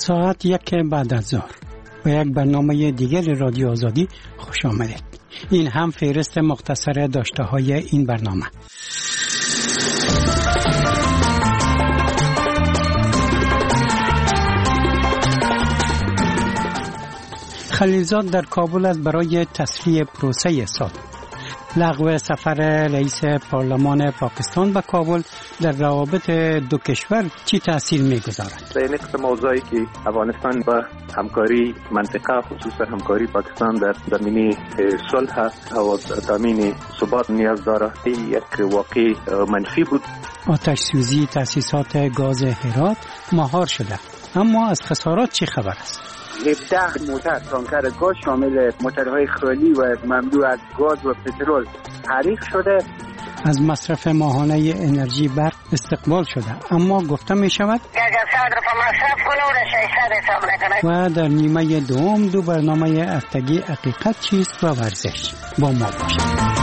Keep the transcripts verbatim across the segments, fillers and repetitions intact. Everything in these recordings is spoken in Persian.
ساعت یک بعد از ظهر و یک برنامه دیگر رادیو آزادی خوش آمدید. این هم فهرست مختصر داشته های این برنامه. خلیلزاد در کابل است برای تسریع پروسه سال. لغو سفر رئیس پارلمان پاکستان به کابل در روابط دو کشور چی تأثیر می‌گذارد؟ این قسم موضوعی که افغانستان با همکاری منطقه خصوصا همکاری پاکستان در زمینه صلح و تامین ثبات نیاز دارد، یک واقع منفی بود. آتش سوزی تأسیسات گاز هرات مهار شده، اما از خسارات چی خبر است؟ هفده موتر تانکر گاز شامل موترهای خالی و مملو از گاز و پترول حریق شده. از مصرف ماهانه انرژی برق استقبال شده، اما گفته می شود و در نیمه دوم دو برنامه هفتگی حقیقت چیست و ورزش با ما باشید.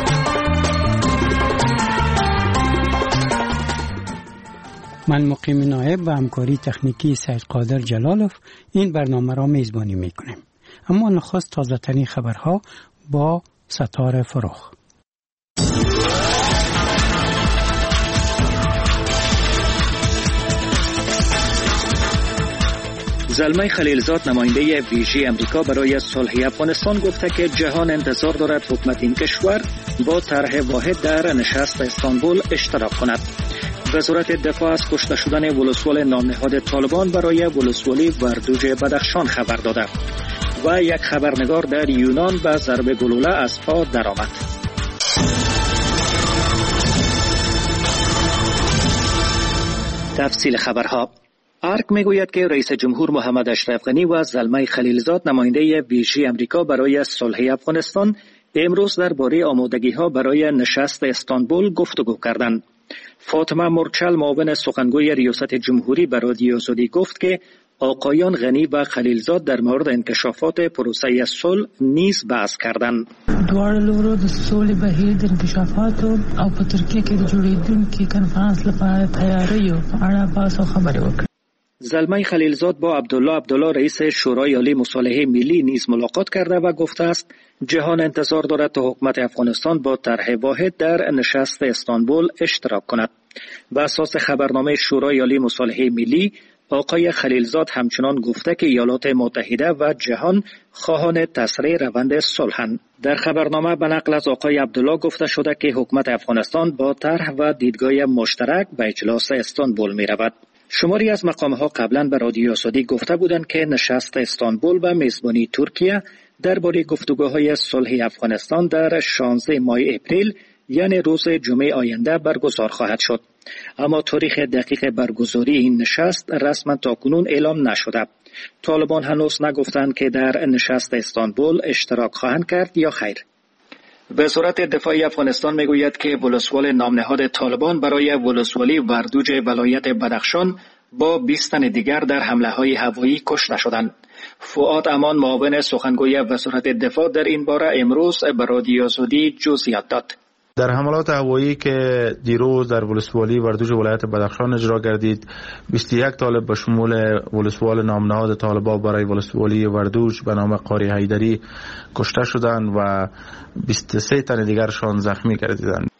من مقیم نایب و همکاری تکنیکی سید قادر جلالوف این برنامه را میزبانی میکنیم. اما نخست تازه ترین خبرها با ستاره فروخ. زلمه خلیلزاد نماینده ویژه امریکا برای صلح افغانستان گفته که جهان انتظار دارد حکومت این کشور با طرح واحد در نشست استانبول اشتراک کند. وزارت دفاع از کشته شدن ولسوال نامنهاد طالبان برای ولسوالی وردوج بدخشان خبر داده و یک خبرنگار در یونان به ضرب گلوله از پا درآمد. تفصیل خبرها. ارک میگوید که رئیس جمهور محمد اشرف غنی و زلمه خلیلزاد نماینده ویژه امریکا برای صلح افغانستان امروز درباره آمادگی‌ها برای نشست استانبول گفتگو کردند. فاطمه مرچل معاون سخنگوی ریاست جمهوری به رادیو آزادی گفت که آقایان غنی و خلیلزاد در مورد انکشافات پروسه صلح نیز بحث کردند. دواړه لورو د سولې بهیر د انکشافاتو او په ترکیه کې د جوړېدونکي کنفرانس لپاره تیاریو په اړه بحث او خبرې وکړې. زلمه خلیلزاد با عبدالله عبدالله رئیس شورای عالی مصالحه ملی نیز ملاقات کرده و گفته است جهان انتظار دارد تا حکومت افغانستان با طرح واحد در نشست استانبول اشتراک کند. بر اساس خبرنامه شورای عالی مصالحه ملی، آقای خلیلزاد همچنان گفته که ایالات متحده و جهان خواهان تسریع روند صلح‌اند. در خبرنامه به نقل از آقای عبدالله گفته شده که حکومت افغانستان با طرح و دیدگاه مشترک به اجلاس استانبول می رود. شماری از مقام‌ها قبلا به رادیو آزادی گفته بودند که نشست استانبول به میزبانی ترکیه درباره گفتگوهای صلح افغانستان در شانزده ماه اپریل یعنی روز جمعه آینده برگزار خواهد شد. اما تاریخ دقیق برگزاری این نشست رسما تاکنون اعلام نشده. طالبان هنوز نگفتند که در نشست استانبول اشتراک خواهند کرد یا خیر. وزارت دفاع افغانستان میگوید که ولسوال نامنهاد طالبان برای ولسوالی وردوج ولایت بدخشان با بیست تن دیگر در حمله‌های هوایی کشته شدند. فؤاد امان معاون سخنگوی وزارت دفاع در این باره امروز به رادیو آزادی جزئیات داد. در حملات هوایی که دیروز در ولسوالی وردوج ولایت بدخشان اجرا گردید، بیست و یک طالب به شمول ولسوال نامنهاد طالبان برای ولسوالی وردوج به نام قاری حیدری کشته شدند و بیست و سه تن دیگرشان زخمی گردیدند.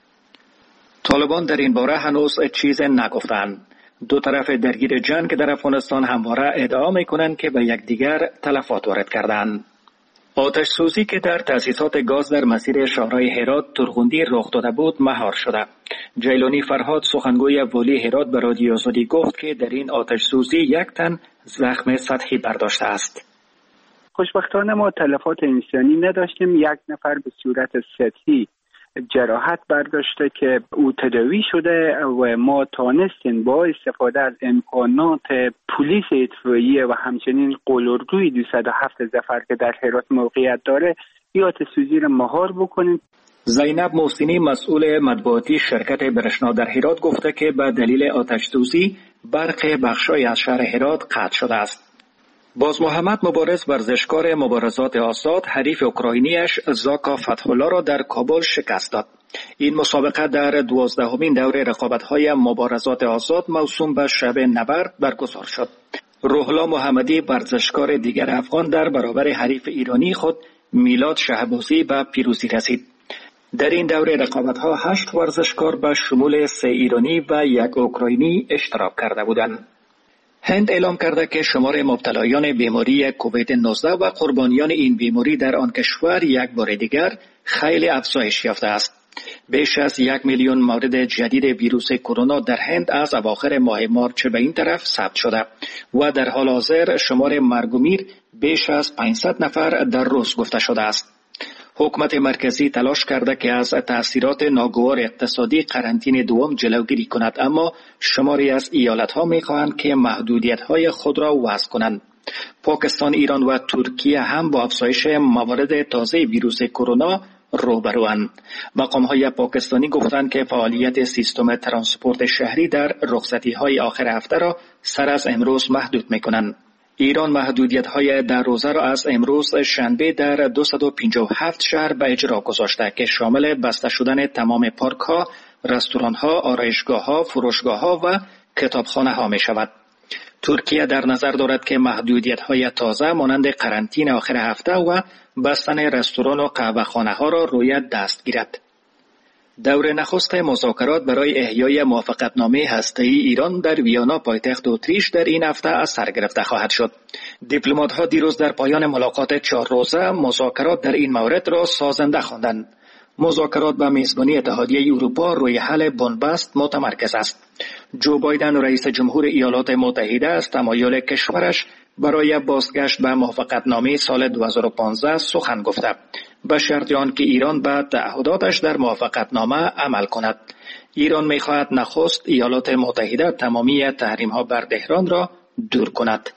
طالبان در این باره هنوز چیز نگفتند. دو طرف درگیر جنگ در افغانستان همواره ادعا می‌کنند که به یکدیگر تلفات وارد کردند. آتش سوزی که در تأسیسات گاز در مسیر شهرهای هرات ترغوندی رخ داده بود مهار شده. جیلانی فرهاد سخنگوی والی هرات به رادیو آزادی گفت که در این آتش سوزی یک تن زخم سطحی برداشته است. خوشبختانه ما تلفات انسانی نداشتیم. یک نفر به صورت سطحی جراحت برداشته که او تداوی شده و ما تانستیم با استفاده از امکانات پلیس اطفائیه و همچنین قلدرگوی دویست و هفت ظفر که در هرات موقعیت داره یا آتش سوزی را مهار بکنیم. زینب محسنی مسئول مطبوعاتی شرکت برشنا در هرات گفته که به دلیل آتش سوزی برق بخشای از شهر هرات قطع شده است. باز محمد مبارز ورزشکار مبارزات آزاد حریف اوکراینیش زاکا فتح‌الله را در کابل شکست داد. این مسابقه در دوازدهمین دوره رقابت‌های مبارزات آزاد موسوم به شب نبرد برگزار شد. روحلا محمدی ورزشکار دیگر افغان در برابر حریف ایرانی خود میلاد شهبازی به پیروزی رسید. در این دوره رقابت‌ها هشت ورزشکار به شمول سه ایرانی و یک اوکراینی اشتراک کرده بودند. هند اعلام کرده که شمار مبتلایان بیماری کووید نوزده و قربانیان این بیماری در آن کشور یک بار دیگر خیلی افزایش یافته است. بیش از یک میلیون مورد جدید ویروس کرونا در هند از اواخر ماه مارچ به این طرف ثبت شده و در حال حاضر شمار مرگ و میر بیش از پانصد نفر در روز گفته شده است. حکومت مرکزی تلاش کرده که از تأثیرات ناگوار اقتصادی قرنطینه دوم جلوگیری کند، اما شماری از ایالت‌ها می‌خواهند که محدودیت‌های خود را وضع کنند. پاکستان، ایران و ترکیه هم با افزایش موارد تازه ویروس کرونا روبروند. مقام‌های پاکستانی گفتند که فعالیت سیستم ترانسپورت شهری در رخصتی‌های آخر هفته را سر از امروز محدود می‌کنند. ایران محدودیت‌های در روزه را از امروز شنبه در دویست و پنجاه و هفت شهر به اجرا گذاشته که شامل بسته شدن تمام پارک‌ها، رستوران‌ها، آرایشگاه‌ها، فروشگاه‌ها و کتابخانه‌ها می‌شود. ترکیه در نظر دارد که محدودیت‌های تازه مانند قرنطینه آخر هفته و بستن رستوران و قهوه‌خانه‌ها را روی دست گیرد. دور نخست مذاکرات برای احیای موافقتنامه هسته‌ای ایران در ویانا پایتخت اتریش در این هفته از سر گرفته خواهد شد. دیپلمات‌ها دیروز در پایان ملاقات چهار روزه مذاکرات در این مورد را سازنده خواندند. مذاکرات به میزبانی اتحادیه اروپا روی حل بنبست متمرکز است. جو بایدن رئیس جمهور ایالات متحده از تمایل کشورش برای بازگشت به موافقتنامه سال دو هزار و پانزده سخن گفته، به شرط آنکه ایران به تعهداتش در موافقتنامه عمل کند. ایران می‌خواهد نخست ایالات متحده تمامی تحریم‌ها بر تهران را دور کند.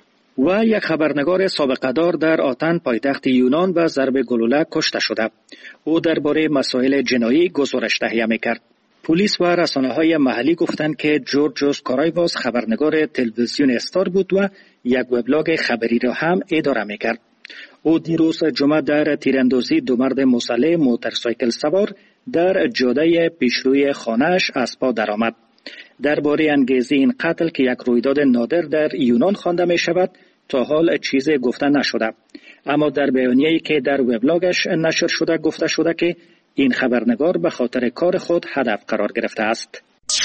و یک خبرنگار سابقه دار در آتن پایتخت یونان به ضرب گلوله کشته شده. او درباره مسائل جنایی گزارش تهیه می‌کرد. پلیس و رسانه‌های محلی گفتند که جورجوس کارایواس خبرنگار تلویزیون استار بود و یک وبلاگ خبری را هم اداره می‌کرد. او دیروز جمعه در تیراندازی دو مرد مسلح موتورسایکل سوار در جاده پیشروی خانه‌اش از پا درآمد. درباره انگیزه این قتل که یک رویداد نادر در یونان خوانده می‌شود تا حال چیزی گفته نشده، اما در بیانیه‌ای که در وبلاگش نشر شده گفته شده که این خبرنگار به خاطر کار خود هدف قرار گرفته است.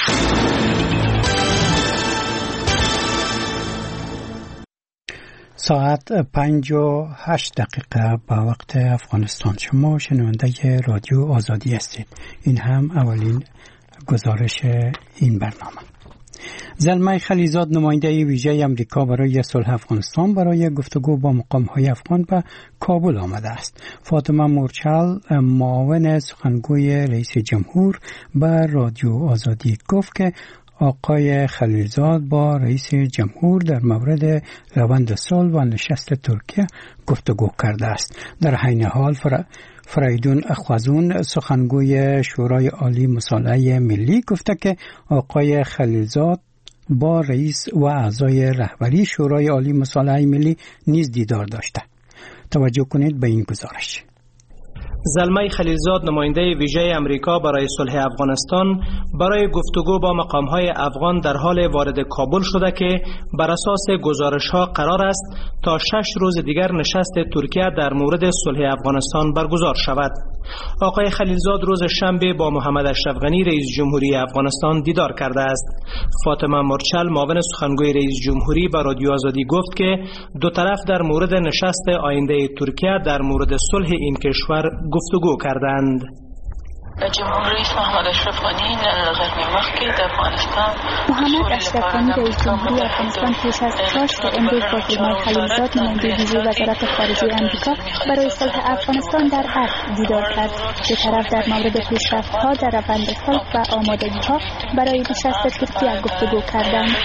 ساعت پنج و هشت دقیقه با وقت افغانستان. شما شنونده رادیو آزادی هستید. این هم اولین گزارش این برنامه. زلمه خلیزاد نماینده ویژه امریکا برای صلح افغانستان برای گفتگو با مقام‌های افغان به کابل آمده است. فاطمه مورچل معاون سخنگوی رئیس جمهور به رادیو آزادی گفت که آقای خلیلزاد با رئیس جمهور در مورد روند صلح و نشست ترکیه گفتگو کرده است. در عین حال فر... فریدون اخوازون سخنگوی شورای عالی مصالحه ملی گفته که آقای خلیلزاد با رئیس و اعضای رهبری شورای عالی مصالحه ملی نیز دیدار داشته. توجه کنید به این گزارش. زلمه خلیلزاد نماینده ویژه امریکا برای صلح افغانستان برای گفتگو با مقام‌های افغان در حال وارد کابل شده که بر اساس گزارش‌ها قرار است تا شش روز دیگر نشست ترکیه در مورد صلح افغانستان برگزار شود. آقای خلیلزاد روز شنبه با محمد اشرف غنی رئیس جمهوری افغانستان دیدار کرده است. فاطمه مورچل معاون سخنگوی رئیس جمهوری به رادیو آزادی گفت که دو طرف در مورد نشست آینده ترکیه در مورد صلح این کشور گفتگو کردند. جمهور رئیس محمد اشرف غنی غرمی مخکی در افغانستان محمد اشرف غنی رئیس جمهوری افغانستان پیش از خواست امروز با زلمه خلیلزاد نماینده ویژه وزارت خارجه آمریکا برای صلح افغانستان در ارگ دیدار کرد. دو طرف در مورد پیشرفت‌ها در روند صلح و آمادگی‌ها برای نشست ترکیه گفتگو کردند.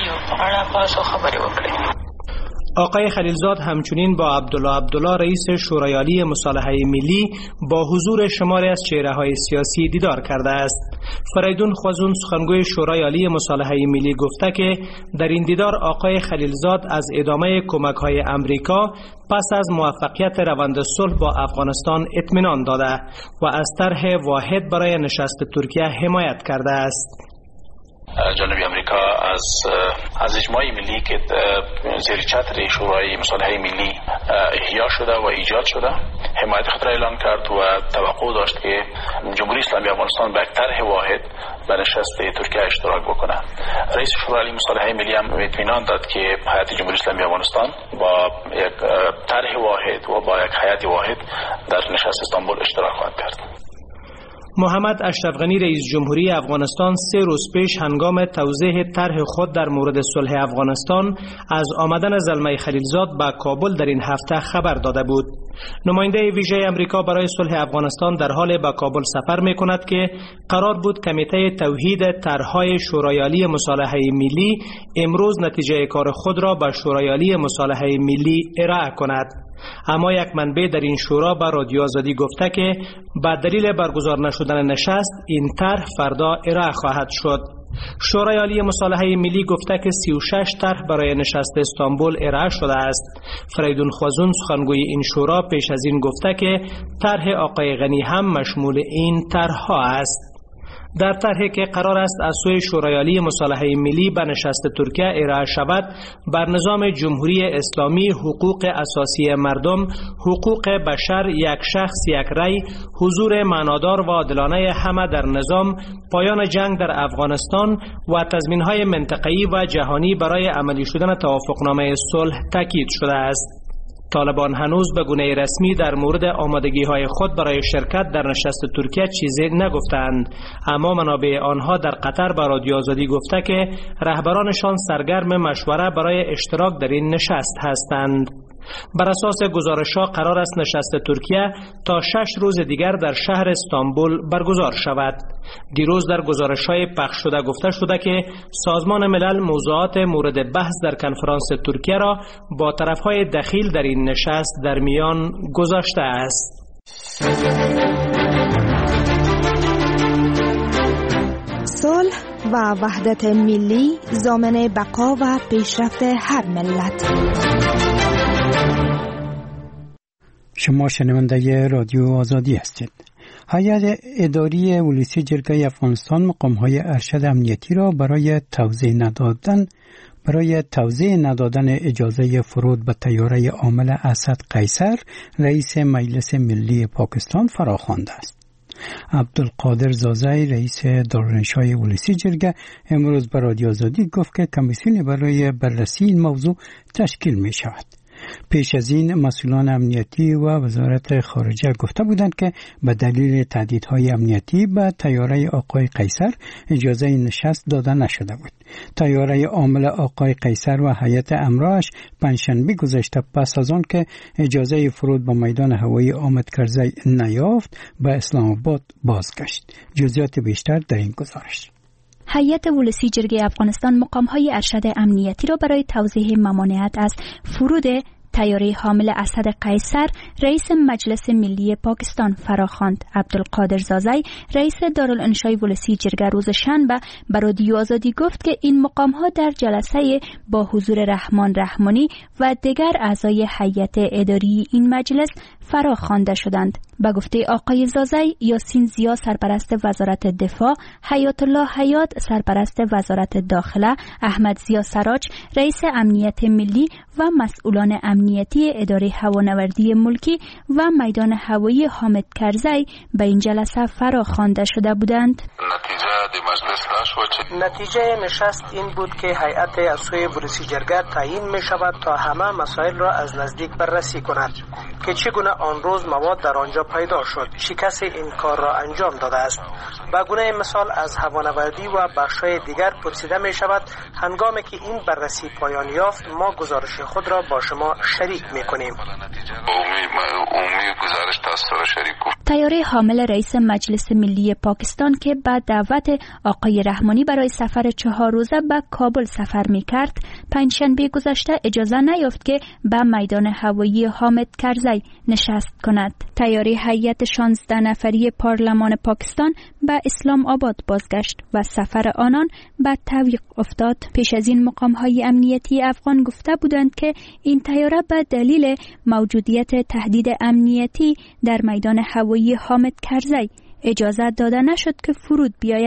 آقای خلیلزاد همچنین با عبدالله عبدالله رئیس شورای عالی مصالحه ملی با حضور شماری از چهره‌های سیاسی دیدار کرده است. فریدون خوازون سخنگوی شورای عالی مصالحه ملی گفته که در این دیدار آقای خلیلزاد از ادامه کمک‌های امریکا پس از موفقیت روند صلح با افغانستان اطمینان داده و از طرح واحد برای نشست ترکیه حمایت کرده است. جنوبی امریکا از از اجماع ملی که زیر چتر شورای مصالحه ملی احیا شده و ایجاد شده حمایت خود را اعلام کرد و توقع داشت که جمهوری اسلامی افغانستان به طرح واحد به نشست ترکیه اشتراک بکنه. رئیس شورای مصالحه ملی هم اطمینان داد که هیئت جمهوری اسلامی افغانستان با یک طرح واحد و با یک هیئت واحد در نشست استانبول اشتراک خواهد کرد. محمد اشرف غنی رئیس جمهوری افغانستان سه روز پیش هنگام توضیح طرح خود در مورد صلح افغانستان از آمدن زلمه خلیلزاد به کابل در این هفته خبر داده بود. نماینده ویژه امریکا برای صلح افغانستان در حال به کابل سفر می کند که قرار بود کمیته توحید طرح‌های شورای عالی مصالحه ملی امروز نتیجه کار خود را به شورای عالی مصالحه ملی ارائه کند. اما یک منبع در این شورا به رادیو آزادی گفته که به دلیل برگزار نشدن نشست این طرح فردا ارائه خواهد شد. شورای عالی مصالحه ملی گفته که سی و شش طرح برای نشست استانبول ارائه شده است. فریدون خوازون سخنگوی این شورا پیش از این گفته که طرح آقای غنی هم مشمول این طرح‌ها است. در طرحی که قرار است از سوی شورای عالی مصالحه ملی به نشست ترکیه ارائه شود بر نظام جمهوری اسلامی، حقوق اساسی مردم، حقوق بشر، یک شخص یک رأی، حضور معنادار و عادلانه همه در نظام، پایان جنگ در افغانستان و تضمین‌های منطقه‌ای و جهانی برای عملی شدن توافقنامه صلح تاکید شده است. طالبان هنوز به گونه رسمی در مورد آمادگی‌های خود برای شرکت در نشست ترکیه چیزی نگفتند، اما منابع آنها در قطر به رادیو آزادی گفته که رهبرانشان سرگرم مشوره برای اشتراک در این نشست هستند. بر اساس گزارش‌ها قرار است نشست ترکیه تا شش روز دیگر در شهر استانبول برگزار شود. دیروز در گزارش‌های پخش شده گفته شده که سازمان ملل موضوعات مورد بحث در کنفرانس ترکیه را با طرف‌های دخیل در این نشست در میان گذاشته است. صلح و وحدت ملی ضامن بقا و پیشرفت هر ملت. شما شنونده رادیو آزادی هستید. هیئت اداری ولسی جرگه افغانستان مقام‌های ارشد امنیتی را برای توزیع ندادن برای توزیع ندادن اجازه فرود به طیاره عامل اسد قیصر رئیس مجلس ملی پاکستان فراخوانده است. عبدالقادر زازای رئیس دارالانشای ولسی جرگه امروز به رادیو آزادی گفت که کمیسیون برای بررسی این موضوع تشکیل می شود. پیش از این مسئولان امنیتی و وزارت خارجه گفته بودند که به دلیل تهدیدهای امنیتی به طیاره آقای قیصر اجازه نشست داده نشده بود. طیاره عامل آقای قیصر و هیئت امراش پنجشنبه گذشته پس از آن که اجازه فرود به میدان هوایی آمد کرزی نیافت به اسلام آباد بازگشت. جزئیات بیشتر در این گزارش. هیئت ولسی جرگه افغانستان مقام‌های ارشد امنیتی را برای توضیح ممانعت از فرود طیاره حامل اسد قیصر رئیس مجلس ملی پاکستان فراخواند. عبدالقادر زازای رئیس دارالانشای ولسی جرگه روز شنبه به رادیو آزادی گفت که این مقام‌ها در جلسه با حضور رحمان رحمانی و دیگر اعضای هیئت اداری این مجلس فراخوانده شدند. به گفته آقای زازای، یاسین زیا سرپرست وزارت دفاع، حیات الله حیات سرپرست وزارت داخله، احمد زیا سراج رئیس امنیت ملی و مسئولان امنیتی اداره هوانوردی ملکی و میدان هوایی حامد کرزی به این جلسه فراخوانده شده بودند. نتیجه نشست این بود که هیئت از سوی ولسی جرگه تعیین می شود تا همه مسائل را از نزدیک بررسی کند که چگونه آن روز مواد در آنجا پیدا شد، چه کسی این کار را انجام داده است. به گونه مثال از هوانوردی و بخش‌های دیگر پرسیده می شود. هنگامی که این بررسی پایان یافت ما گزارش خود را با شما شریک می کنیم. طیاره حامل رئیس مجلس ملی پاکستان که بعد دعوت آقای رحمانی برای سفر چهار روزه به کابل سفر می کرد، پنجشنبه گذشته اجازه نیافت که به میدان هوایی حامد کرزی نشست کند. طیاره هیئت شانزده نفری پارلمان پاکستان به اسلام آباد بازگشت و سفر آنان به تعویق افتاد. پیش از این مقام‌های امنیتی افغان گفته بودند که این طیاره به دلیل موجودیت تهدید امنیتی در میدان هوایی حامد کرزی اجازه داده نشد که فرود بیاید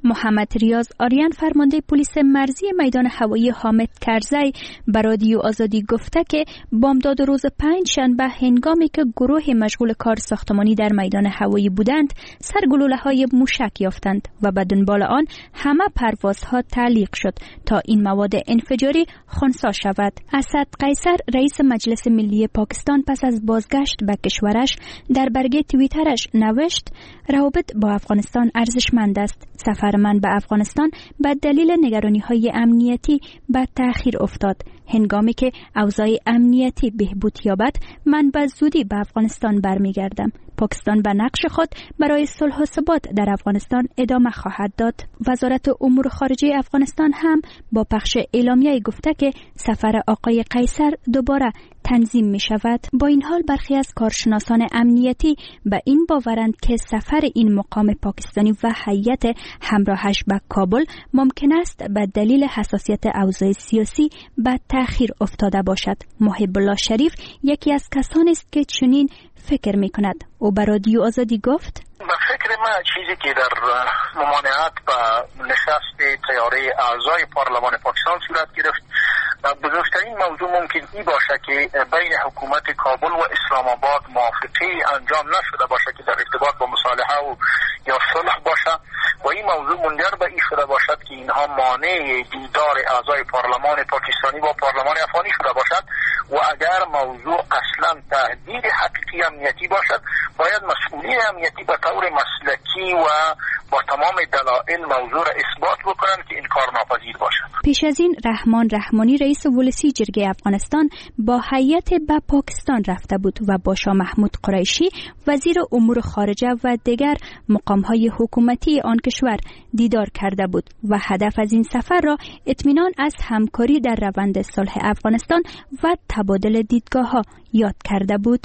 محمد ریاض آریان فرمانده پلیس مرزی میدان هوایی حامد کرزی به رادیو آزادی گفته که بامداد روز پنج شنبه هنگامی که گروه مشغول کار ساختمانی در میدان هوایی بودند سر گلوله‌های موشک یافتند و به دنبال آن همه پروازها تعلیق شد تا این مواد انفجاری خنثی شود. اسد قیصر رئیس مجلس ملی پاکستان پس از بازگشت به کشورش در برگه توییترش نوشت روابط با افغانستان ارزشمند است. سفر من به افغانستان به دلیل نگرانی‌های امنیتی به تأخیر افتاد. هنگامی که اوضاع امنیتی بهبود یابد من به زودی به افغانستان برمیگردم. پاکستان به نقش خود برای صلح و ثبات در افغانستان ادامه خواهد داد. وزارت امور خارجه افغانستان هم با پخش اعلامیه گفته که سفر آقای قیصر دوباره تنظیم می شود. با این حال برخی از کارشناسان امنیتی به این باورند که سفر این مقام پاکستانی و هیئت همراهش به کابل ممکن است به دلیل حساسیت اوضاع سیاسی به تأخیر افتاده باشد. محب الله شریف یکی از کسانی است که چنین فکر می کند. او به رادیو آزادی گفت به فکر من چیزی که در ممانعت به نشست طیاره اعضای پارلمان پاکستان صورت گرفت بزرگترین موضوع ممکن ای باشه که بین حکومت کابل و اسلام آباد موافقه انجام نشده باشه که در ارتباط با مصالحه و یا صلح باشه و این موضوع منجر به این شده باشد که اینها مانع دیدار اعضای پارلمان پاکستانی با پارلمان افغانی شده باشد و اگر موضوع اصلا تهدید حقیقی امنیتی باشد باید مسئولین امنیتی به طور مسلکی و با تمام دلایل موضوع را اثبات بکنند که این کار ناپذیر باشد. پیش از این رحمان رحمانی رئیس ولسی جرگه افغانستان با هیئت به پاکستان رفته بود و با شاه محمود قریشی وزیر امور خارجه و دیگر مقام‌های حکومتی آن کشور دیدار کرده بود و هدف از این سفر را اطمینان از همکاری در روند صلح افغانستان و تبادل دیدگاه‌ها یاد کرده بود.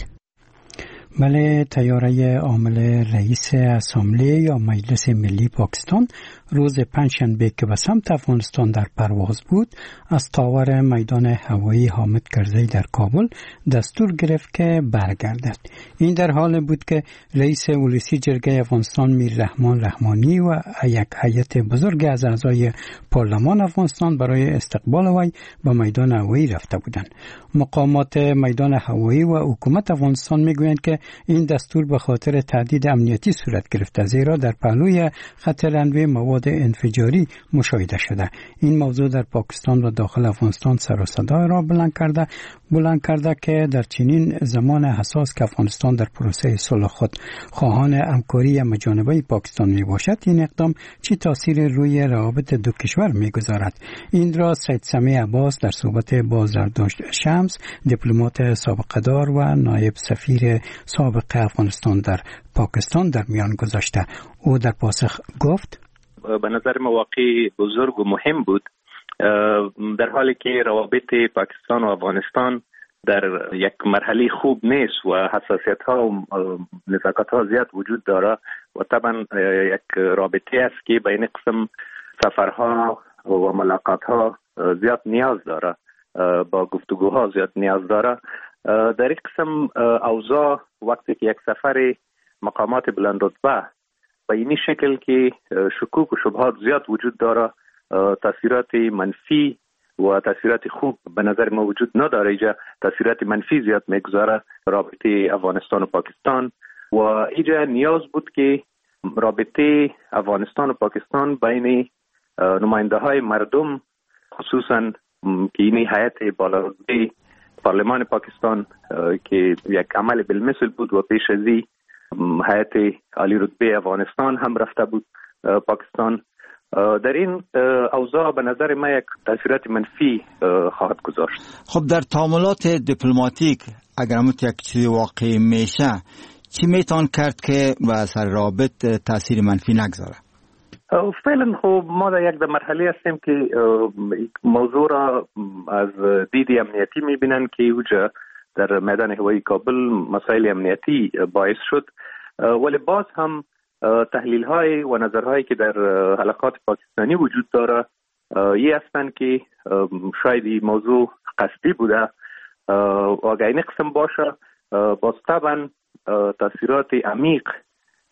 بله، طیاره عامل رئیس اسامبله یا مجلس ملی پاکستان روز پنجشنبه که به سمت افغانستان در پرواز بود از تاور میدان هوایی حامد کرزی در کابل دستور گرفت که برگردد. این در حال بود که رئیس ولسی جرگه افغانستان میر رحمان رحمانی و یک هیئت بزرگ از اعضای پارلمان افغانستان برای استقبال وی به میدان هوایی رفته بودند. مقامات میدان هوایی و حکومت افغانستان میگویند که این دستور به خاطر تهدید امنیتی صورت گرفته، زیرا در پهلوی خطر انواع مواد انفجاری مشاهده شده. این موضوع در پاکستان و داخل افغانستان سر و صدا را بلند کرده بلند کرده که در چنین زمان حساس که افغانستان در پروسه صلح خود خواهان همکاری همه‌جانبه پاکستان می باشد، این اقدام چه تاثیر روی روابط دو کشور می گذارد؟ این را سید سمیع عباس در صحبت با زردشت شمس، دیپلمات سابقه دار و نایب سفیر سابق افغانستان در پاکستان در میان گذاشته. او در پاسخ گفت به نظر مواقع بزرگ و مهم بود، در حالی که روابط پاکستان و افغانستان در یک مرحله خوب نیست و حساسیت ها و نزاکت ها زیاد وجود داره و طبعا یک رابطه است که بین قسم سفرها و ملاقات ها زیاد نیاز داره، با گفتگوها زیاد نیاز داره. در این قسم اوضاع وقتی که یک سفر مقامات بلند رتبه به این شکل که شکوک و شبهات زیاد وجود داره، تاثیرات منفی و تاثیرات خوب به نظر ما وجود نداره. اینجا تاثیرات منفی زیاد میگذاره رابطه افغانستان و پاکستان و اینجا نیاز بود که رابطه افغانستان و پاکستان بین نماینده های مردم، خصوصا که این هیئت بالارتبه پارلمان پاکستان که یک عمل بالمثل بود و پیش از این هیئت عالی رتبه افغانستان هم رفته بود پاکستان، در این اوضاع به نظر ما یک تاثیرات منفی خواهد گذاشت. خب در تعاملات دیپلماتیک اگر همون یک چیزی واقعی میشه چی میتون کرد که به سر رابط تاثیر منفی نگذاره؟ فعلا خب ما در یک مرحله هستیم که موضوع را از دید امنیتی میبینن که اوجا در میدان هوایی کابل مسائل امنیتی باعث شد، ولی باز هم تحلیل های و نظرهایی که در حلقات پاکستانی وجود داره یه هستن که شاید این موضوع قصدی بوده و اگر این قسم باشه باز طبعا تاثیرات عمیق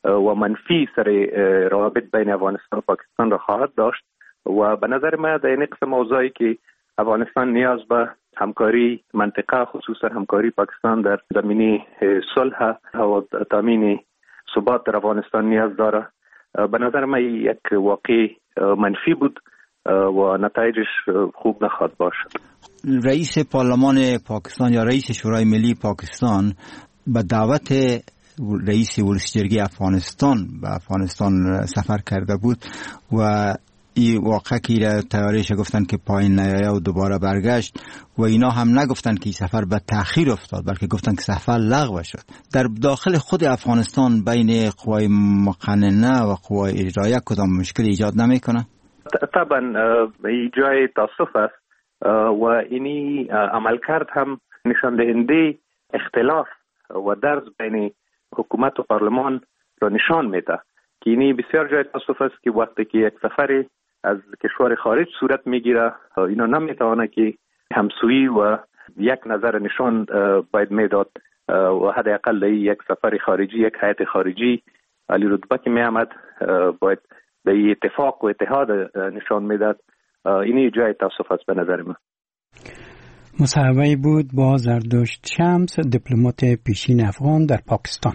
و منفی سر روابط بین افغانستان و پاکستان را خواهد داشت و به نظر من در این قسم موضوعی که افغانستان نیاز به همکاری منطقه خصوصا همکاری پاکستان در زمینه صلح و تامین ثبات در افغانستان نیاز داره. به نظر من یک واقع منفی بود و نتایجش خوب نخواهد باشد. رئیس پارلمان پاکستان یا رئیس شورای ملی پاکستان به دعوت رئیس ولسوالی افغانستان به افغانستان سفر کرده بود و این واقعه که تیاریش گفتن که پایین نیایه و دوباره برگشت و اینا هم نگفتن که این سفر به تأخیر افتاد، بلکه گفتن که سفر لغو شد. در داخل خود افغانستان بین قوای مقننه و قوای اجرایه کدام مشکل ایجاد نمیکنه؟ طبعا این جای تاسف است و اینی عملکرد هم نشان دهنده اختلاف و درز بین حکومت و پارلمان را نشان میده که اینی بسیار جای تاسف است که وقتی که یک سفر از کشور خارج صورت میگیره اینا نمیتونه که همسویی و یک نظر نشان باید میداد و حداقل یک سفر خارجی، یک هیئت خارجی علی رتبه که میامد باید به اتفاق و اتحاد نشان میداد. اینی جای تاسف است به نظر من. مصاحبه بود با زردشت شمس، دیپلمات پیشین افغان در پاکستان.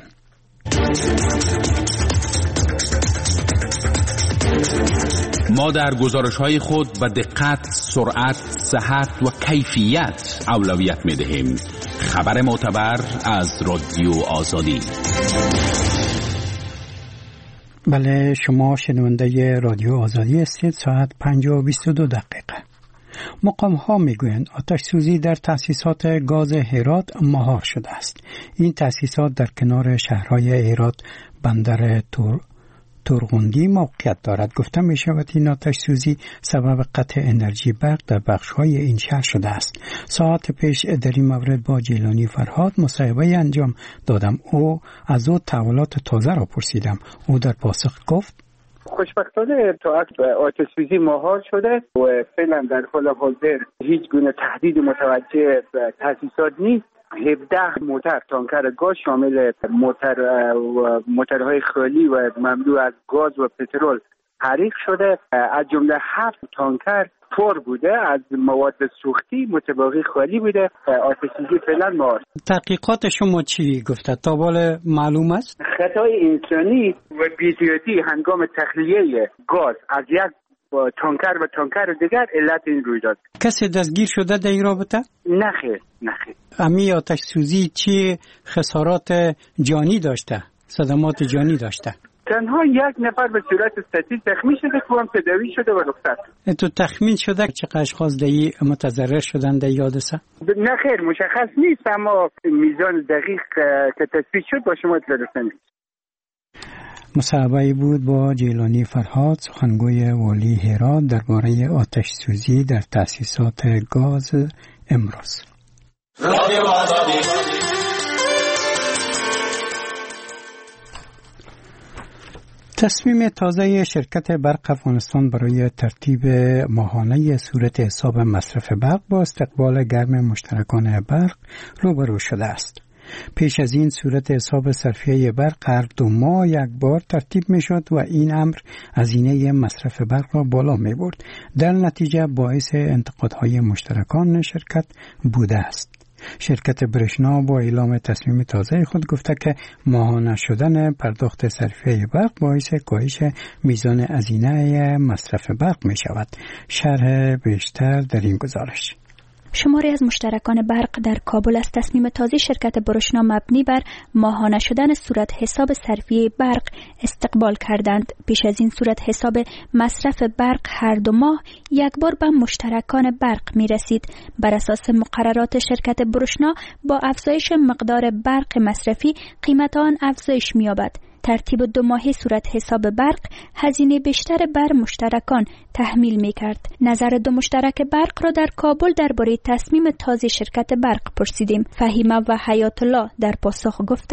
ما در گزارش‌های خود به دقت، سرعت، صحت و کیفیت اولویت می‌دهیم. خبر معتبر از رادیو آزادی. بله، شما شنونده رادیو آزادی هستید. ساعت پنج و بیست و دو دقیقه. مقام ها میگویند آتش سوزی در تأسیسات گاز هرات مهار شده است. این تأسیسات در کنار شهرهای هرات، بندر تور تورغوندی موقعیت دارد. گفته می شود این آتش سوزی سبب قطع انرژی برق در بخش‌های این شهر شده است. ساعت پیش در این مورد با جیلانی فرهاد مصاحبه انجام دادم. او از او تحولات تازه را پرسیدم. او در پاسخ گفت: خوشبختانه تا آتش سوزی مهار شده و فعلا در حال حاضر هیچ گونه تهدید متوجه به تأسیسات نیست. هفده موتر تانکر گاز شامل موتر و موترهای خالی و مملو از گاز و پترول حریق شده. از جمله هفت تانکر پر بوده از مواد سوختی، متباقی خالی بوده. آتش سوزی فعلا مهار. تحقیقات شما چی گفته؟ تا حالا معلوم است خطای انسانی و بی‌احتیاطی هنگام تخلیه گاز از یک با تانکر و تانکر دیگر علت این روی داد. کسی دستگیر شده در این رابطه؟ نه خیر، نه خیر. امی آتش سوزی چی خسارات جانی داشته؟ صدمات جانی داشته؟ تنها یک نفر به صورت سطحی زخمی شده که هم تداوی شده و رخصت. تو تخمین شده چه اشخاص دایی متضرر شدن در این حادثه؟ نه خیر، مشخص نیست، اما میزان دقیق که تثبیت شد با شما اطلاع رسانیم. مصاحبه بود با جیلانی فرهاد، سخنگوی والی هرات درباره آتش سوزی در تأسیسات گاز امروز. تصمیم تازه شرکت برق افغانستان برای ترتیب ماهانه صورت حساب مصرف برق با استقبال گرم مشترکان برق روبرو شده است. پیش از این صورت حساب صرفیه برق هر دو ماه یک بار ترتیب می شد و این امر هزینه مصرف برق را بالا می برد. در نتیجه باعث انتقادهای مشترکان شرکت بوده است. شرکت برشنا با اعلام تصمیم تازه خود گفته که ماهانه شدن پرداخت صرفیه برق باعث کاهش میزان هزینه مصرف برق می شود. شرح بیشتر در این گزارش. شماری از مشترکان برق در کابل از تصمیم تازه شرکت برشنا مبنی بر ماهانه شدن صورت حساب صرفیه برق استقبال کردند. پیش از این صورت حساب مصرف برق هر دو ماه یک بار به مشترکان برق می رسید. بر اساس مقررات شرکت برشنا با افزایش مقدار برق مصرفی قیمت آن افزایش می یابد. ترتیب دو ماهی صورت حساب برق هزینه بیشتر بر مشترکان تحمیل می کرد. نظر دو مشترک برق را در کابل درباره تصمیم تازه شرکت برق پرسیدیم. فهیمه و حیات الله در پاسخ گفتند: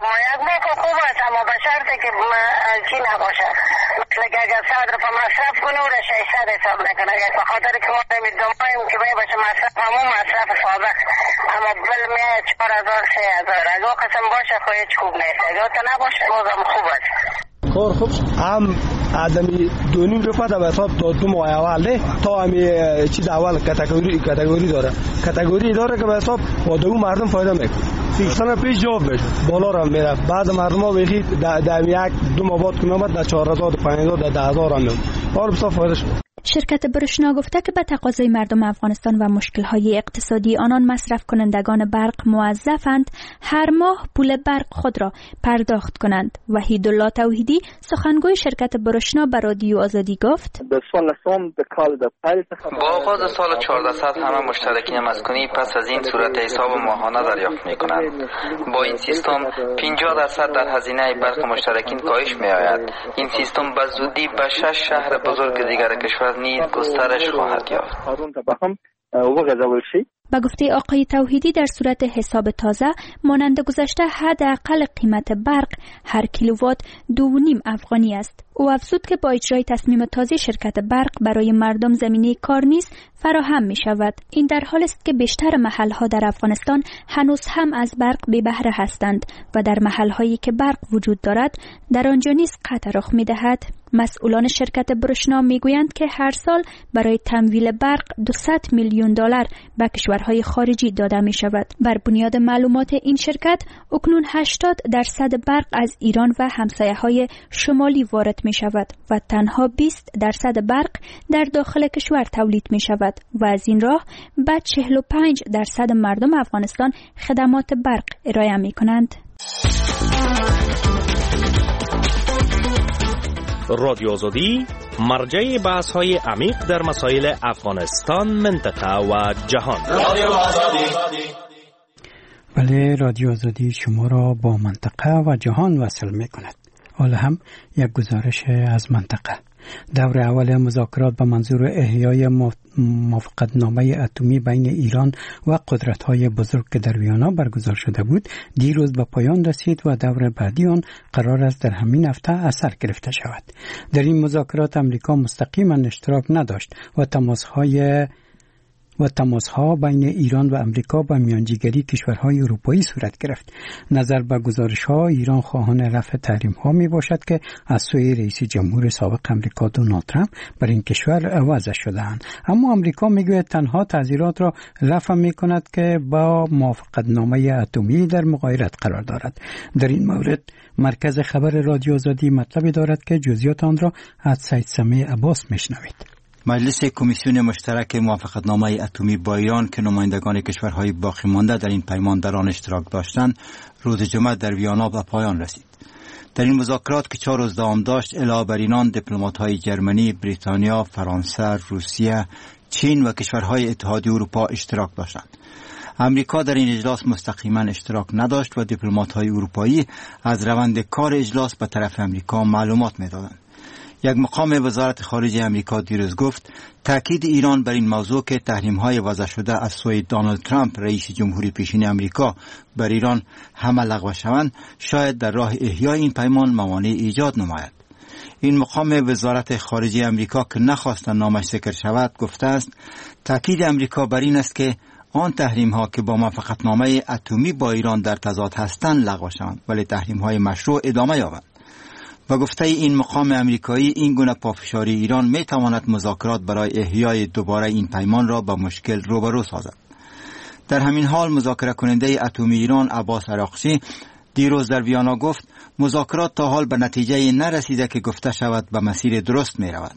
یک ماه که خوب است، اما به شرطی که چی نباشه، مثل که اگر صدر پا مصرف کنه او را ششصد حساب نکنه، اگر به خاطر که ما نمید دوماییم که باید باشه مصرف همون مصرف سابق، اما بل میه چهار هزار سه هزار، اگر قسم باشه خو هیچ خوب نیست، اگر تا نباشه بازم خوب است. کار خوب هم آدمی دونیم رو پتا به حساب تا دو ماه اول ده تا همی چیز اول کاتگوری کاتگوری داره کاتگوری داره که به حساب با دو مردم فایده میکنه. سی سال پیش جواب بشه بالا را میره، بعض مردم ها بخید در یک دو ماه بعد کنه بعد در چهار هزار پنج هزار در ده هزار هم میاد، حالا بسیار فایده شد. شرکت برشنا گفته که به تقاضای مردم افغانستان و مشکل‌های اقتصادی آنان مصرف کنندگان برق موظفند هر ماه پول برق خود را پرداخت کنند. وحیدالله توحیدی سخنگوی شرکت برشنا به رادیو آزادی گفت: با آغاز سال چهاردهصد همه مشترکین مسکونی پس از این صورت حساب ماهانه دریافت می‌کنند. با این سیستم پنجاه درصد در هزینه برق مشترکین کاهش می‌آید. این سیستم به زودی به شش شهر بزرگ دیگر کشور نیز گسترش خواهد یافت. با گفته آقای توحیدی در صورت حساب تازه مانند گذشته حداقل قیمت برق هر کیلووات دو و نیم افغانی است. او افزود که با اجرای تصمیم تازه شرکت برق برای مردم زمینه کار نیز فراهم می شود. این در حال است که بیشتر محلها در افغانستان هنوز هم از برق بی بهره هستند و در محلهایی که برق وجود دارد در آنجا نیز قطع رخ می دهد. مسئولان شرکت برشنا می گویند که هر سال برای تمویل برق دویست میلیون دلار به کشورهای خارجی داده می شود. بر بنیاد معلومات این شرکت اکنون هشتاد درصد برق از ایران و همسایه‌های شمالی وارد می شود و تنها بیست درصد برق در داخل کشور تولید می شود و از این راه به چهل و پنج درصد مردم افغانستان خدمات برق ارائه می کنند. رادیو آزادی مرجع بحث های عمیق در مسائل افغانستان، منطقه و جهان. رادیو آزادی. بله، رادیو آزادی شما را با منطقه و جهان وصل می کند. حالا هم یک گزارش از منطقه. دور اول مذاکرات به منظور احیای موافقتنامه اتمی بین ایران و قدرت‌های بزرگ که در ویانا برگزار شده بود دیروز به پایان رسید و دور بعدی آن قرار است در همین هفته اثر گرفته شود. در این مذاکرات امریکا مستقیما اشتراک نداشت و تماس‌های و تماس‌ها بین ایران و امریکا با میانجیگری کشورهای اروپایی صورت گرفت. نظر به گزارش‌ها ایران خواهان رفع تحریم‌ها میباشد که از سوی رئیس جمهور سابق امریکا دونالد ترامپ بر این کشور وضع شده‌اند. اما امریکا میگوید تنها تعزیرات را رفع میکند که با موافقتنامه اتمی در مغایرت قرار دارد. در این مورد مرکز خبر رادیو آزادی مطلبی دارد که جزئیات آن را از سید سمیع عباس میشنوید. مجلس کمیسیون مشترک موافقتنامه اتمی با ایران که نمایندگان کشورهای باقی مانده در این پیمان در آن اشتراک داشتند روز جمعه در ویانا به پایان رسید. در این مذاکرات که چهار روز دوام داشت علاوه بر اینان دیپلمات‌های جرمنی، بریتانیا، فرانسه، روسیه، چین و کشورهای اتحادیه اروپا اشتراک داشتند. امریکا در این اجلاس مستقیما اشتراک نداشت و دیپلمات‌های اروپایی از روند کار اجلاس به طرف امریکا معلومات می‌دادند. یک مقام وزارت خارجه امریکا دیروز گفت تاکید ایران بر این موضوع که تحریم‌های وضع شده از سوی دونالد ترامپ رئیس جمهوری پیشین امریکا بر ایران همه لغو شوند شاید در راه احیای این پیمان موانع ایجاد نماید. این مقام وزارت خارجه امریکا که نخواست نامش ذکر شود گفته است تاکید امریکا بر این است که آن تحریم‌ها که با موافقتنامه اتمی با ایران در تضاد هستند لغو شوند ولی تحریم‌های مشروع ادامه یابند. و گفته این مقام امریکایی این گونه پافشاری ایران می تواند مذاکرات برای احیای دوباره این پیمان را با مشکل روبرو سازد. در همین حال مذاکره کننده اتمی ایران عباس عراقچی دیروز در ویانا گفت مذاکرات تا حال به نتیجه نرسیده که گفته شود به مسیر درست می روند.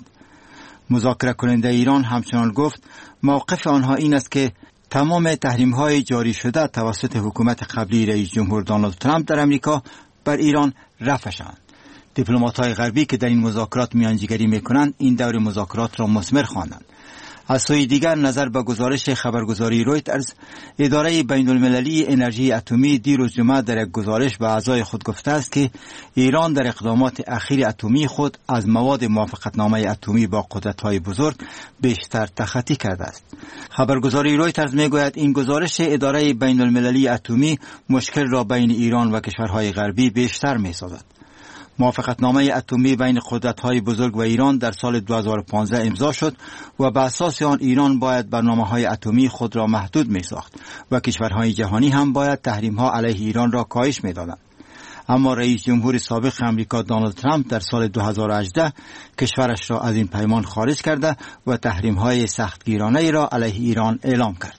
مذاکره کننده ایران همچنان گفت موقف آنها این است که تمام تحریم‌های جاری شده توسط حکومت قبلی رئیس جمهور دونالد ترامپ در امریکا بر ایران رفع شوند. دیپلمات‌های غربی که در این مذاکرات میانجیگری می‌کنند این دور مذاکرات را مثمر خواندند. از سوی دیگر نظر به گزارش خبرگزاری رویترز، اداره بین المللی انرژی اتمی دیروز جمعه در یک گزارش به اعضای خود گفته است که ایران در اقدامات اخیر اتمی خود از مواد موافقتنامه اتمی با قدرت‌های بزرگ بیشتر تخطی کرده است. خبرگزاری رویترز میگوید این گزارش اداره بین المللی اتمی مشکل را بین ایران و کشورهای غربی بیشتر می‌سازد. موافقتنامه اتمی بین قدرت‌های بزرگ و ایران در سال دو هزار و پانزده امضا شد و به اساس آن ایران باید برنامه‌های اتمی خود را محدود می‌ساخت و کشورهای جهانی هم باید تحریم‌ها علیه ایران را کاهش می‌دادند. اما رئیس جمهور سابق آمریکا دونالد ترامپ در سال دو هزار و هجده کشورش را از این پیمان خارج کرده و تحریم‌های سختگیرانه را علیه ایران اعلام کرد.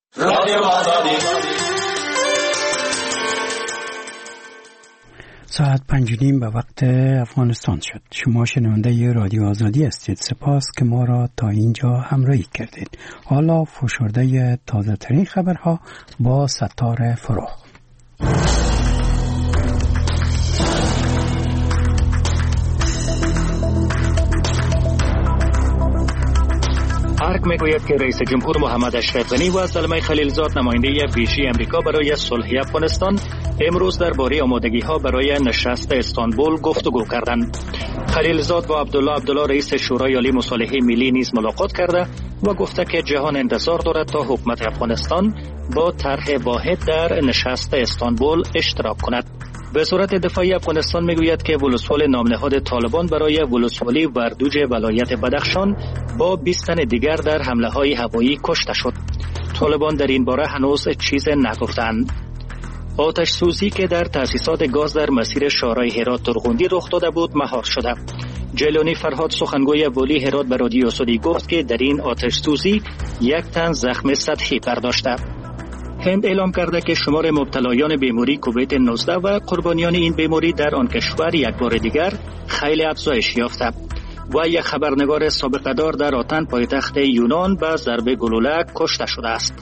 ساعت پنج و نیم به وقت افغانستان شد. شما شنونده رادیو آزادی هستید. سپاس که ما را تا اینجا همراهی کردید. حالا فشرده تازه ترین خبرها با ستاره فروغ. ارگ میگوید که رئیس جمهور محمد اشرف غنی و زلمه خلیلزاد نماینده ویژه امریکا برای صلح افغانستان امروز درباره آمادگی‌ها برای نشست استانبول گفتگو کردند. خلیلزاد با عبدالله عبدالله رئیس شورای عالی مصالحه ملی نیز ملاقات کرده و گفته که جهان انتظار دارد تا حکومت افغانستان با طرح واحد در نشست استانبول اشتراک کند. به صورت دفاعی افغانستان میگوید که ولسوال نامنهاد طالبان برای ولسوالی وردوج ولایت بدخشان با بیست تن دیگر در حمله‌های هوایی کشته شد. طالبان در این باره هنوز چیز نگفتند. آتش سوزی که در تأسیسات گاز در مسیر شارع هرات ترغوندی رخ داده بود مهار شده. جیلانی فرهاد سخنگوی والی هرات به رادیو آزادی گفت که در این آتش سوزی یک تن زخم سطحی برداشته. هند اعلام کرده که شمار مبتلایان بیماری کووید نوزده و قربانیان این بیماری در آن کشور یک بار دیگر خیلی افزایش یافته و یک خبرنگار سابقه دار در آتن پایتخت یونان به ضربه گلوله کشته شده است.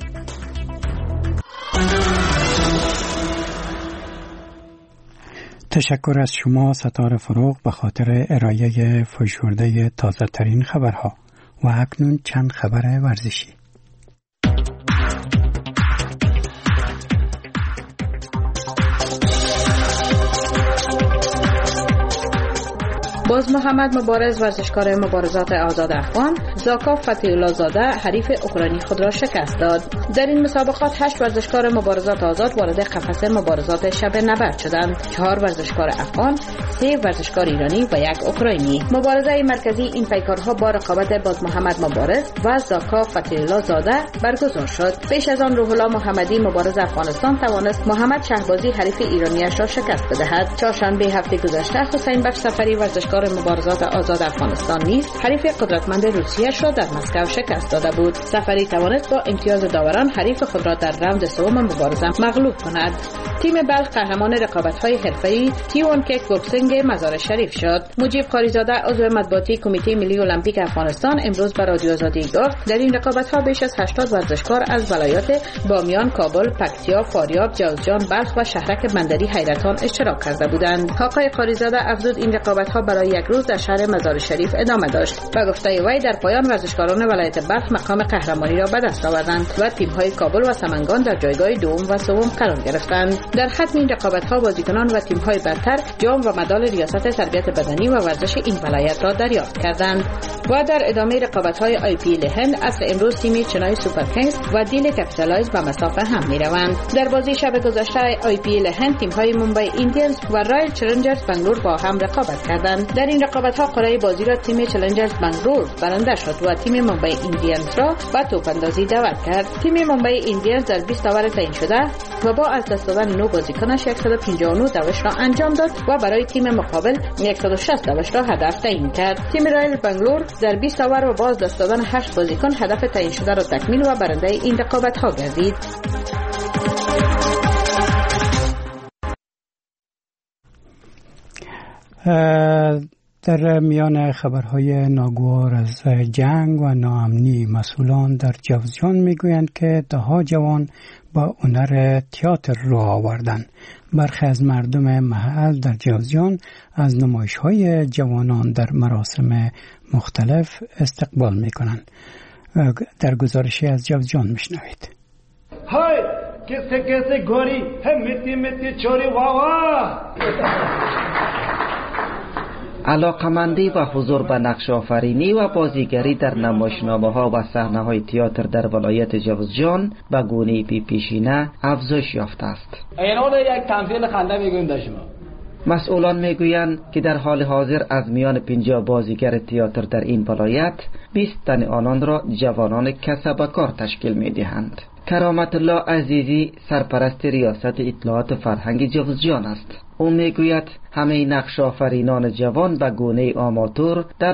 تشکر از شما ستاره فروغ به خاطر ارائه فشرده تازه ترین خبرها. و اکنون چند خبر ورزشی. باز محمد مبارز ورزشکار مبارزات آزاد افغان زاکاف فتح‌الله زاده حریف اوکراینی خود را شکست داد. در این مسابقات هشت ورزشکار مبارزات آزاد وارد قفسه مبارزات شب نبرد شدند. چهار ورزشکار افغان، سه ورزشکار ایرانی و یک اوکراینی. مبارزه مرکزی این پیکارها با رقابت باز محمد مبارز و زاکاف فتح‌الله زاده برگزار شد. پیش از آن روح الله محمدی مبارز افغانستان توانست محمد شهبازی حریف ایرانیش را شکست بدهد. چهارشنبه هفته گذشته حسین بخش سفری ورزشکار مبارزات آزاد افغانستان نیز حریف قدرتمند روسیه را در مسکو شکست داده بود. سفری توانست با امتیاز داوران حریف خود را در راند سوم مبارزه مغلوب کند. تیم بلخ قهرمان رقابت‌های حرفه‌ای تی وان کیک بوکسینگ مزار شریف شد. مجیب قاریزاده عضو مطبوعاتی کمیته ملی المپیک افغانستان امروز به رادیو آزادی گفت در این رقابت‌ها بیش از هشتاد ورزشکار از ولایات بامیان، کابل، پکتیا، فاریاب، جوزجان، بلخ و شهرک بندری حیرتان اشتراک کرده بودند. آقای قاریزاده افزود این رقابت‌ها برای یک روز در شهر مزار شریف ادامه داشت و گفته وی در پایان ورزشکاران ولایت بلخ مقام قهرمانی را به دست آوردند و تیم‌های کابل و سمنگان در جایگاه دوم و سوم قرار گرفتند. در ختم این رقابت‌ها بازیکنان و تیم‌های برتر جام و مدال ریاست تربیت بدنی و ورزش این ولایت را دریافت کردند. و در ادامه رقابت‌های آی پی ال هند اصل امروز تیم چنای سوپر کینگز و دیل کپیتالایز به مسافه هم می‌روند. در بازی شب گذشته آی پی ال هند تیم‌های ممبئی ایندیانز و رایل چالنجرز بنگلور با هم رقابت کردند. در این رقابت‌ها قرعه بازی را تیم چالنجرز بنگلور برنده شد و تیم ممبئی ایندیانز را به توپ‌اندازی دعوت کرد. تیم ممبئی ایندیانز در بیست اوور تعیین شده و با از دست دادن نه بازیکنش صد و پنجاه و نه دوش را انجام داد و برای تیم مقابل صد و شصت دوش را هدف تعیین کرد. تیم رایل بنگلور در بیست اوور و با از دست دادن هشت بازیکن هدف تعیین شده را تکمیل و برنده این رقابت‌ها گردید. در میان خبرهای ناگوار از جنگ و ناامنی مسئولان در جوزجان میگویند که ده ها جوان با هنر تئاتر رو آوردن. برخی از مردم محل در جوزجان از نمایش‌های جوانان در مراسم مختلف استقبال میکنند. در گزارشی از جوزجان میشنوید. های کسی کسی گوری هم میتی میتی چوری واوا. علاقمندی و حضور به نقش آفرینی و بازیگری در نمایشنامه ها و صحنه های تئاتر در ولایت جوزجان به گونه بی پیشینه افزایش یافته است. اینال یک تمثیل خنده میگویم در شما. مسئولان میگویند که در حال حاضر از میان پنجاه بازیگر تئاتر در این ولایت بیست تن آنان را جوانان کسب کار تشکیل میدهند. کرامت الله عزیزی سرپرست ریاست اطلاعات فرهنگ جوزجان است. او میگوید همه نقش آفرینان جوان و گونه آماتور در